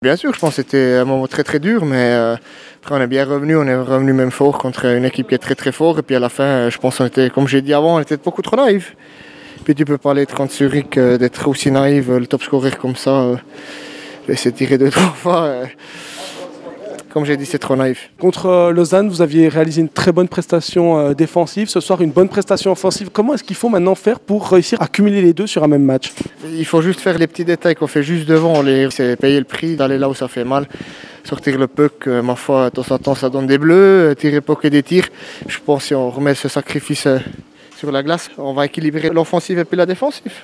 Bien sûr, je pense que c'était un moment très très dur, mais après on est bien revenu, on est revenu même fort contre une équipe qui est très très forte. Et puis à la fin, je pense qu'on était, comme j'ai dit avant, on était beaucoup trop naïfs. Puis tu peux pas aller contre Zurich, d'être aussi naïf, le top scorer comme ça, laisser tirer 2-3 fois. Comme j'ai dit, c'est trop naïf. Contre Lausanne, vous aviez réalisé une très bonne prestation défensive. Ce soir, une bonne prestation offensive. Comment est-ce qu'il faut maintenant faire pour réussir à cumuler les deux sur un même match? Il faut juste faire les petits détails qu'on fait juste devant. C'est payer le prix d'aller là où ça fait mal. Sortir le puck, ma foi, de temps en temps, ça donne des bleus. Tirer pas que des tirs. Je pense que si on remet ce sacrifice sur la glace, on va équilibrer l'offensive et puis la défensive.